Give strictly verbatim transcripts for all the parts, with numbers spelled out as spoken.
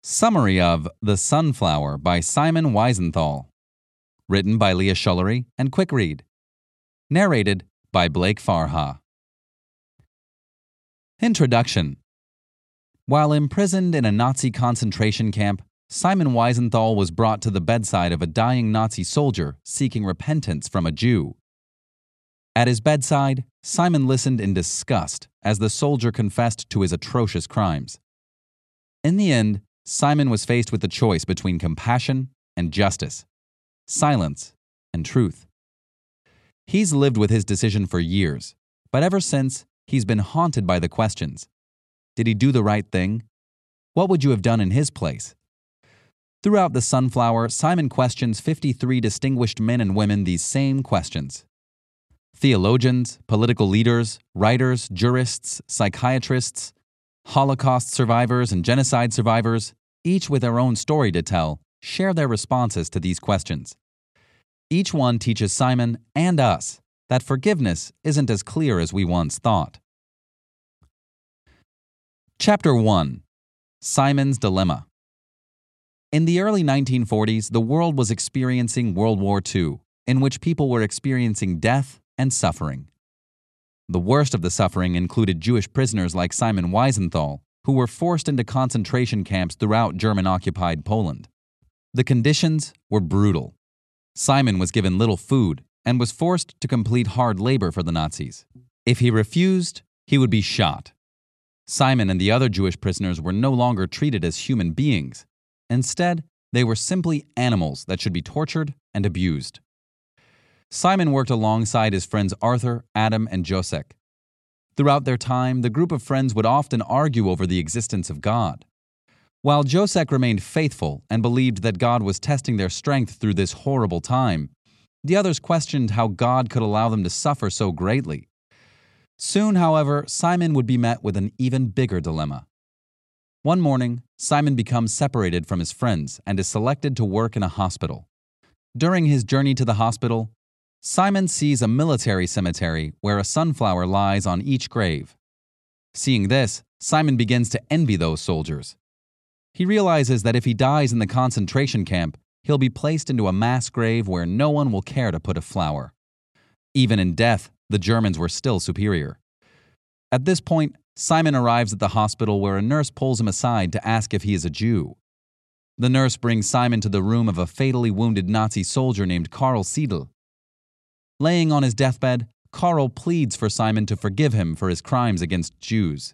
Summary of The Sunflower by Simon Wiesenthal. Written by Leah Schullery and Quick Read. Narrated by Blake Farha. Introduction. While imprisoned in a Nazi concentration camp, Simon Wiesenthal was brought to the bedside of a dying Nazi soldier seeking repentance from a Jew. At his bedside, Simon listened in disgust as the soldier confessed to his atrocious crimes. In the end, Simon was faced with the choice between compassion and justice, silence and truth. He's lived with his decision for years, but ever since, he's been haunted by the questions. Did he do the right thing? What would you have done in his place? Throughout The Sunflower, Simon questions fifty-three distinguished men and women these same questions. Theologians, political leaders, writers, jurists, psychiatrists, Holocaust survivors and genocide survivors, each with their own story to tell, share their responses to these questions. Each one teaches Simon and us that forgiveness isn't as clear as we once thought. Chapter one. Simon's Dilemma. In the early nineteen forties, the world was experiencing World War Two, in which people were experiencing death and suffering. The worst of the suffering included Jewish prisoners like Simon Wiesenthal, who were forced into concentration camps throughout German-occupied Poland. The conditions were brutal. Simon was given little food and was forced to complete hard labor for the Nazis. If he refused, he would be shot. Simon and the other Jewish prisoners were no longer treated as human beings. Instead, they were simply animals that should be tortured and abused. Simon worked alongside his friends Arthur, Adam, and Josek. Throughout their time, the group of friends would often argue over the existence of God. While Josek remained faithful and believed that God was testing their strength through this horrible time, the others questioned how God could allow them to suffer so greatly. Soon, however, Simon would be met with an even bigger dilemma. One morning, Simon becomes separated from his friends and is selected to work in a hospital. During his journey to the hospital, Simon sees a military cemetery where a sunflower lies on each grave. Seeing this, Simon begins to envy those soldiers. He realizes that if he dies in the concentration camp, he'll be placed into a mass grave where no one will care to put a flower. Even in death, the Germans were still superior. At this point, Simon arrives at the hospital where a nurse pulls him aside to ask if he is a Jew. The nurse brings Simon to the room of a fatally wounded Nazi soldier named Karl Seidel. Laying on his deathbed, Karl pleads for Simon to forgive him for his crimes against Jews.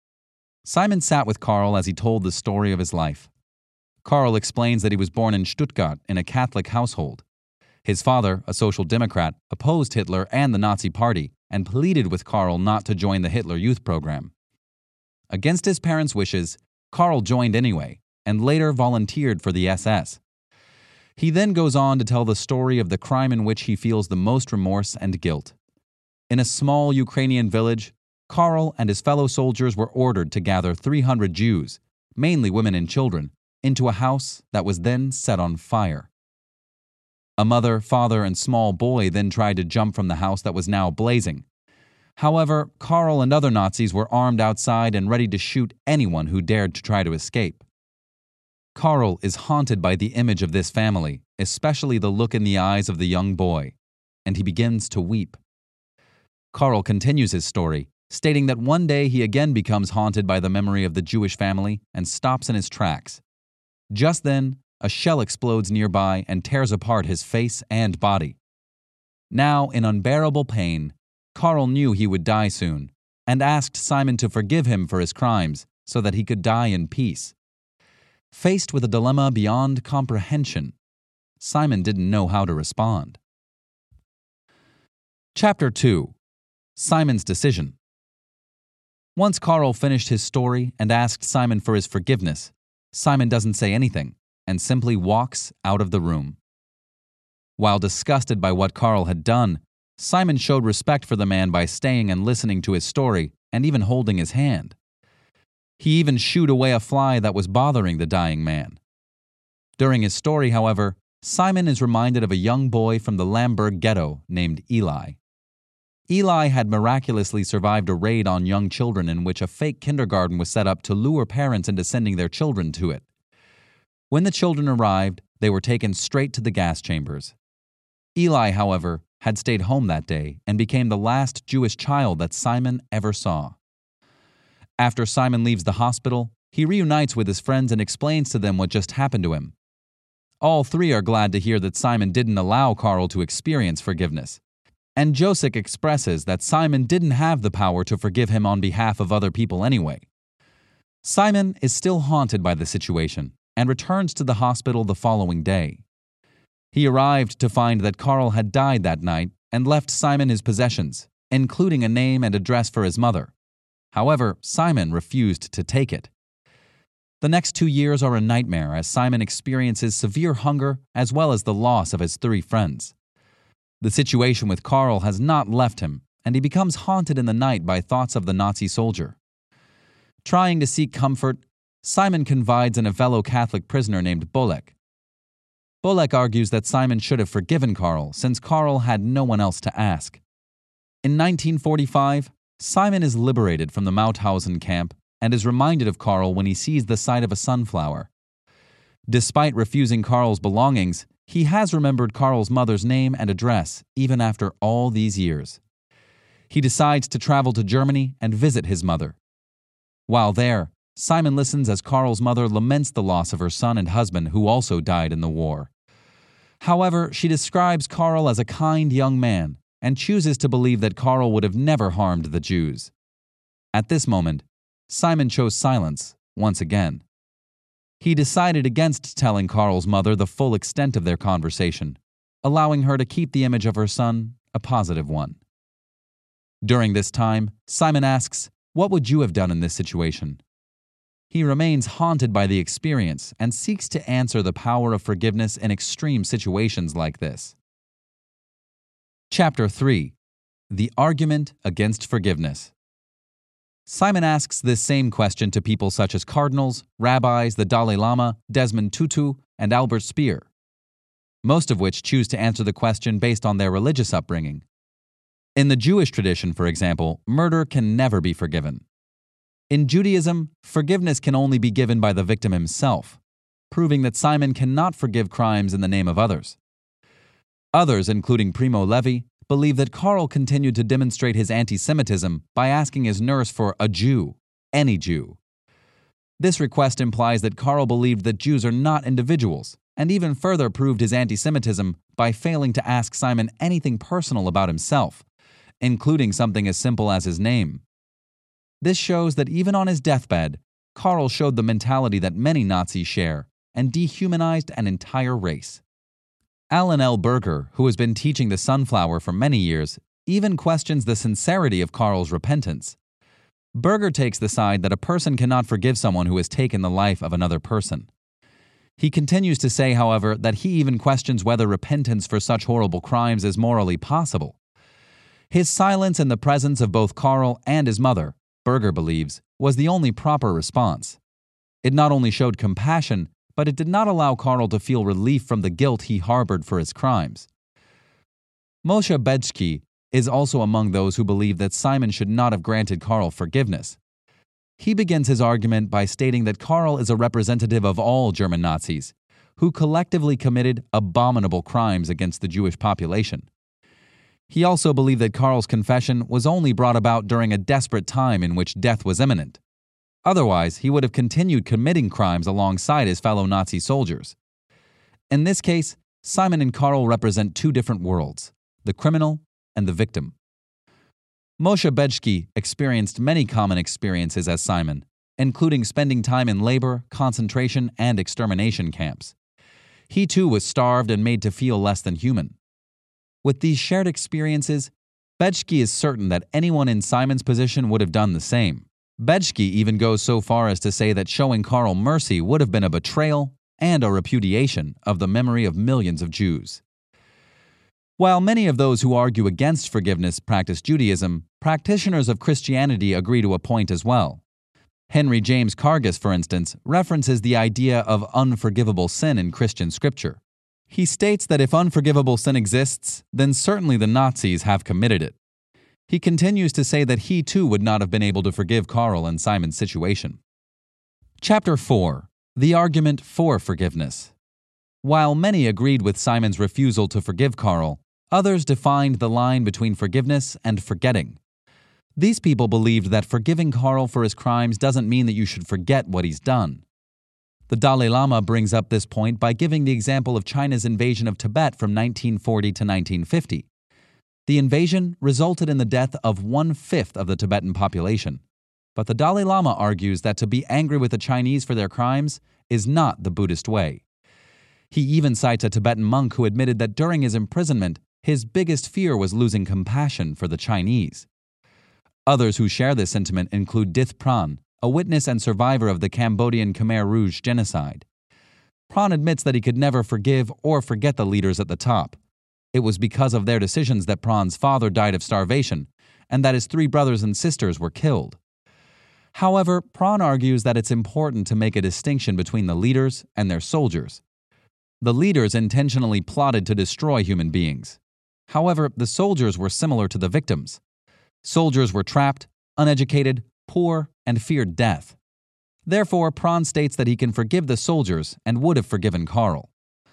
Simon sat with Karl as he told the story of his life. Karl explains that he was born in Stuttgart in a Catholic household. His father, a social democrat, opposed Hitler and the Nazi Party and pleaded with Karl not to join the Hitler Youth program. Against his parents' wishes, Karl joined anyway and later volunteered for the S S. He then goes on to tell the story of the crime in which he feels the most remorse and guilt. In a small Ukrainian village, Karl and his fellow soldiers were ordered to gather three hundred Jews, mainly women and children, into a house that was then set on fire. A mother, father, and small boy then tried to jump from the house that was now blazing. However, Karl and other Nazis were armed outside and ready to shoot anyone who dared to try to escape. Karl is haunted by the image of this family, especially the look in the eyes of the young boy, and he begins to weep. Karl continues his story, stating that one day he again becomes haunted by the memory of the Jewish family and stops in his tracks. Just then, a shell explodes nearby and tears apart his face and body. Now, in unbearable pain, Karl knew he would die soon and asked Simon to forgive him for his crimes so that he could die in peace. Faced with a dilemma beyond comprehension, Simon didn't know how to respond. Chapter two. Simon's Decision. Once Karl finished his story and asked Simon for his forgiveness, Simon doesn't say anything and simply walks out of the room. While disgusted by what Karl had done, Simon showed respect for the man by staying and listening to his story and even holding his hand. He even shooed away a fly that was bothering the dying man. During his story, however, Simon is reminded of a young boy from the Lamberg ghetto named Eli. Eli had miraculously survived a raid on young children in which a fake kindergarten was set up to lure parents into sending their children to it. When the children arrived, they were taken straight to the gas chambers. Eli, however, had stayed home that day and became the last Jewish child that Simon ever saw. After Simon leaves the hospital, he reunites with his friends and explains to them what just happened to him. All three are glad to hear that Simon didn't allow Carl to experience forgiveness, and Joseph expresses that Simon didn't have the power to forgive him on behalf of other people anyway. Simon is still haunted by the situation and returns to the hospital the following day. He arrived to find that Carl had died that night and left Simon his possessions, including a name and address for his mother. However, Simon refused to take it. The next two years are a nightmare as Simon experiences severe hunger as well as the loss of his three friends. The situation with Carl has not left him, and he becomes haunted in the night by thoughts of the Nazi soldier. Trying to seek comfort, Simon confides in a fellow Catholic prisoner named Bolek. Bolek argues that Simon should have forgiven Carl since Carl had no one else to ask. In nineteen forty-five, Simon is liberated from the Mauthausen camp and is reminded of Carl when he sees the sight of a sunflower. Despite refusing Carl's belongings, he has remembered Carl's mother's name and address even after all these years. He decides to travel to Germany and visit his mother. While there, Simon listens as Carl's mother laments the loss of her son and husband who also died in the war. However, she describes Carl as a kind young man and chooses to believe that Carl would have never harmed the Jews. At this moment, Simon chose silence once again. He decided against telling Carl's mother the full extent of their conversation, allowing her to keep the image of her son a positive one. During this time, Simon asks, "What would you have done in this situation?" He remains haunted by the experience and seeks to answer the power of forgiveness in extreme situations like this. Chapter three. The Argument Against Forgiveness. Simon asks this same question to people such as cardinals, rabbis, the Dalai Lama, Desmond Tutu, and Albert Speer, most of which choose to answer the question based on their religious upbringing. In the Jewish tradition, for example, murder can never be forgiven. In Judaism, forgiveness can only be given by the victim himself, proving that Simon cannot forgive crimes in the name of others. Others, including Primo Levi, believe that Carl continued to demonstrate his anti-Semitism by asking his nurse for a Jew, any Jew. This request implies that Carl believed that Jews are not individuals, and even further proved his anti-Semitism by failing to ask Simon anything personal about himself, including something as simple as his name. This shows that even on his deathbed, Carl showed the mentality that many Nazis share and dehumanized an entire race. Alan L. Berger, who has been teaching the sunflower for many years, even questions the sincerity of Carl's repentance. Berger takes the side that a person cannot forgive someone who has taken the life of another person. He continues to say, however, that he even questions whether repentance for such horrible crimes is morally possible. His silence in the presence of both Carl and his mother, Berger believes, was the only proper response. It not only showed compassion, but it did not allow Carl to feel relief from the guilt he harbored for his crimes. Moshe Bedzki is also among those who believe that Simon should not have granted Carl forgiveness. He begins his argument by stating that Carl is a representative of all German Nazis, who collectively committed abominable crimes against the Jewish population. He also believed that Carl's confession was only brought about during a desperate time in which death was imminent. Otherwise, he would have continued committing crimes alongside his fellow Nazi soldiers. In this case, Simon and Carl represent two different worlds, the criminal and the victim. Moshe Bedzki experienced many common experiences as Simon, including spending time in labor, concentration, and extermination camps. He too was starved and made to feel less than human. With these shared experiences, Bedzki is certain that anyone in Simon's position would have done the same. Bedzki even goes so far as to say that showing Carl mercy would have been a betrayal and a repudiation of the memory of millions of Jews. While many of those who argue against forgiveness practice Judaism, practitioners of Christianity agree to a point as well. Henry James Cargis, for instance, references the idea of unforgivable sin in Christian scripture. He states that if unforgivable sin exists, then certainly the Nazis have committed it. He continues to say that he too would not have been able to forgive Carl in Simon's situation. Chapter four. The argument for forgiveness. While many agreed with Simon's refusal to forgive Karl, others defined the line between forgiveness and forgetting. These people believed that forgiving Karl for his crimes doesn't mean that you should forget what he's done. The Dalai Lama brings up this point by giving the example of China's invasion of Tibet from nineteen forty to nineteen fifty. The invasion resulted in the death of one-fifth of the Tibetan population. But the Dalai Lama argues that to be angry with the Chinese for their crimes is not the Buddhist way. He even cites a Tibetan monk who admitted that during his imprisonment, his biggest fear was losing compassion for the Chinese. Others who share this sentiment include Dith Pran, a witness and survivor of the Cambodian Khmer Rouge genocide. Pran admits that he could never forgive or forget the leaders at the top. It was because of their decisions that Pran's father died of starvation, and that his three brothers and sisters were killed. However, Pran argues that it's important to make a distinction between the leaders and their soldiers. The leaders intentionally plotted to destroy human beings. However, the soldiers were similar to the victims. Soldiers were trapped, uneducated, poor, and feared death. Therefore, Pran states that he can forgive the soldiers and would have forgiven Karl.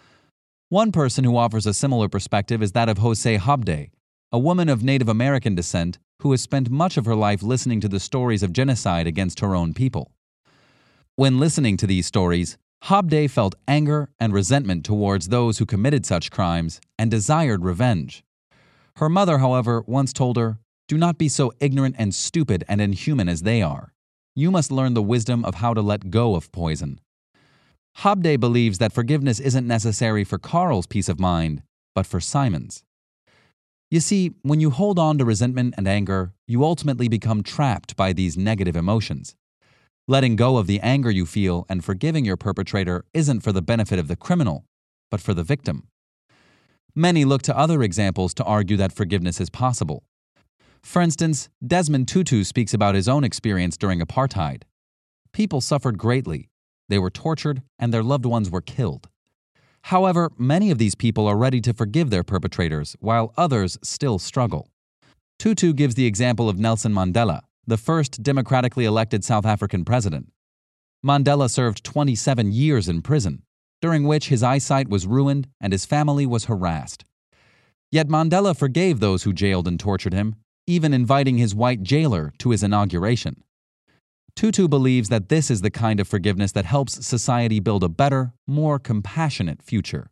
One person who offers a similar perspective is that of Jose Habde, a woman of Native American descent who has spent much of her life listening to the stories of genocide against her own people. When listening to these stories, Habde felt anger and resentment towards those who committed such crimes and desired revenge. Her mother, however, once told her, "Do not be so ignorant and stupid and inhuman as they are. You must learn the wisdom of how to let go of poison." Habde believes that forgiveness isn't necessary for Karl's peace of mind, but for Simon's. You see, when you hold on to resentment and anger, you ultimately become trapped by these negative emotions. Letting go of the anger you feel and forgiving your perpetrator isn't for the benefit of the criminal, but for the victim. Many look to other examples to argue that forgiveness is possible. For instance, Desmond Tutu speaks about his own experience during apartheid. People suffered greatly. They were tortured, and their loved ones were killed. However, many of these people are ready to forgive their perpetrators, while others still struggle. Tutu gives the example of Nelson Mandela, the first democratically elected South African president. Mandela served twenty-seven years in prison, during which his eyesight was ruined and his family was harassed. Yet Mandela forgave those who jailed and tortured him, even inviting his white jailer to his inauguration. Tutu believes that this is the kind of forgiveness that helps society build a better, more compassionate future.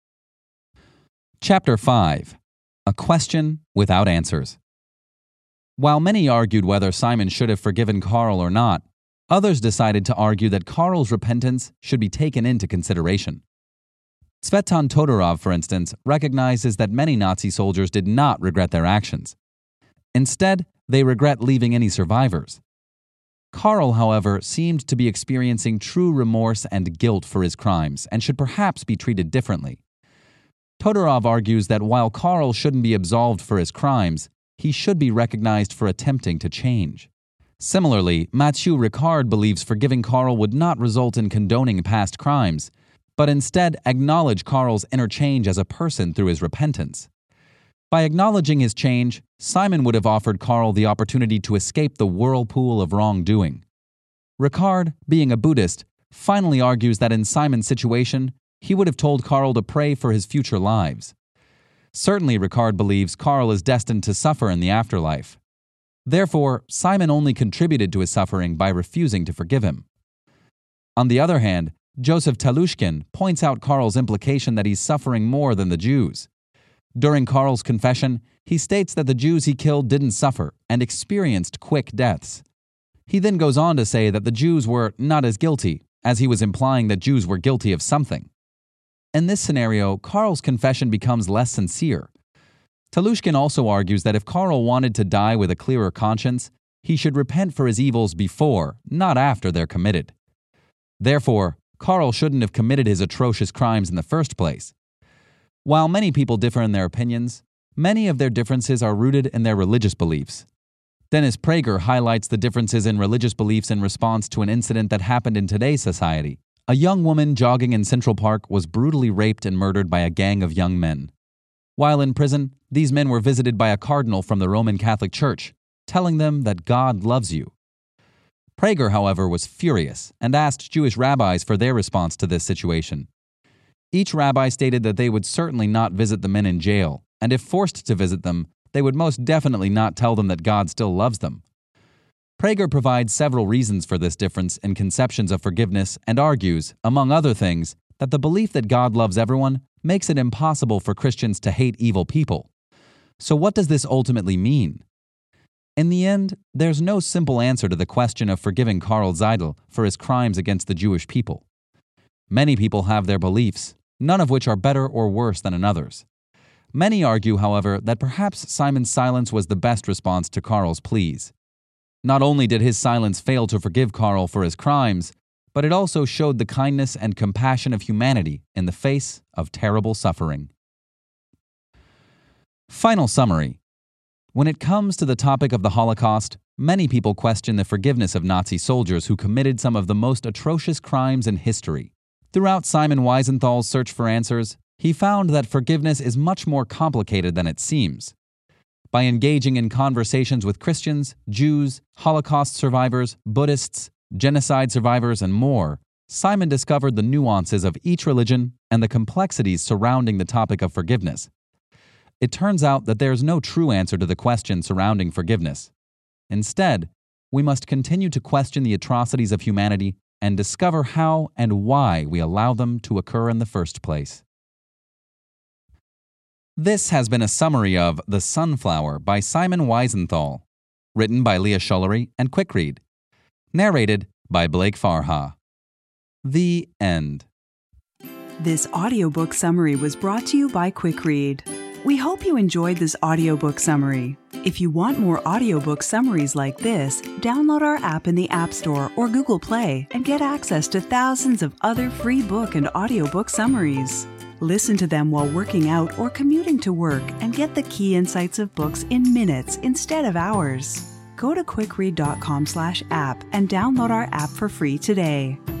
Chapter five. A Question Without Answers. While many argued whether Simon should have forgiven Karl or not, others decided to argue that Karl's repentance should be taken into consideration. Tsvetan Todorov, for instance, recognizes that many Nazi soldiers did not regret their actions. Instead, they regret leaving any survivors. Karl, however, seemed to be experiencing true remorse and guilt for his crimes and should perhaps be treated differently. Todorov argues that while Karl shouldn't be absolved for his crimes, he should be recognized for attempting to change. Similarly, Mathieu Ricard believes forgiving Karl would not result in condoning past crimes, but instead acknowledge Karl's inner change as a person through his repentance. By acknowledging his change, Simon would have offered Karl the opportunity to escape the whirlpool of wrongdoing. Ricard, being a Buddhist, finally argues that in Simon's situation, he would have told Karl to pray for his future lives. Certainly, Ricard believes Karl is destined to suffer in the afterlife. Therefore, Simon only contributed to his suffering by refusing to forgive him. On the other hand, Joseph Talushkin points out Karl's implication that he's suffering more than the Jews. During Karl's confession, he states that the Jews he killed didn't suffer and experienced quick deaths. He then goes on to say that the Jews were not as guilty, as he was implying that Jews were guilty of something. In this scenario, Karl's confession becomes less sincere. Talushkin also argues that if Karl wanted to die with a clearer conscience, he should repent for his evils before, not after they're committed. Therefore, Karl shouldn't have committed his atrocious crimes in the first place. While many people differ in their opinions, many of their differences are rooted in their religious beliefs. Dennis Prager highlights the differences in religious beliefs in response to an incident that happened in today's society. A young woman jogging in Central Park was brutally raped and murdered by a gang of young men. While in prison, these men were visited by a cardinal from the Roman Catholic Church, telling them that God loves you. Prager, however, was furious and asked Jewish rabbis for their response to this situation. Each rabbi stated that they would certainly not visit the men in jail, and if forced to visit them, they would most definitely not tell them that God still loves them. Prager provides several reasons for this difference in conceptions of forgiveness and argues, among other things, that the belief that God loves everyone makes it impossible for Christians to hate evil people. So what does this ultimately mean? In the end, there's no simple answer to the question of forgiving Karl Zeidel for his crimes against the Jewish people. Many people have their beliefs, none of which are better or worse than another's. Many argue, however, that perhaps Simon's silence was the best response to Karl's pleas. Not only did his silence fail to forgive Karl for his crimes, but it also showed the kindness and compassion of humanity in the face of terrible suffering. Final summary. When it comes to the topic of the Holocaust, many people question the forgiveness of Nazi soldiers who committed some of the most atrocious crimes in history. Throughout Simon Wiesenthal's search for answers, he found that forgiveness is much more complicated than it seems. By engaging in conversations with Christians, Jews, Holocaust survivors, Buddhists, genocide survivors, and more, Simon discovered the nuances of each religion and the complexities surrounding the topic of forgiveness. It turns out that there is no true answer to the question surrounding forgiveness. Instead, we must continue to question the atrocities of humanity and discover how and why we allow them to occur in the first place. This has been a summary of The Sunflower by Simon Wiesenthal, written by Leah Schullery and Quickread, narrated by Blake Farha. The end. This audiobook summary was brought to you by Quickread. We hope you enjoyed this audiobook summary. If you want more audiobook summaries like this, download our app in the App Store or Google Play and get access to thousands of other free book and audiobook summaries. Listen to them while working out or commuting to work and get the key insights of books in minutes instead of hours. Go to quickread dot com slash app and download our app for free today.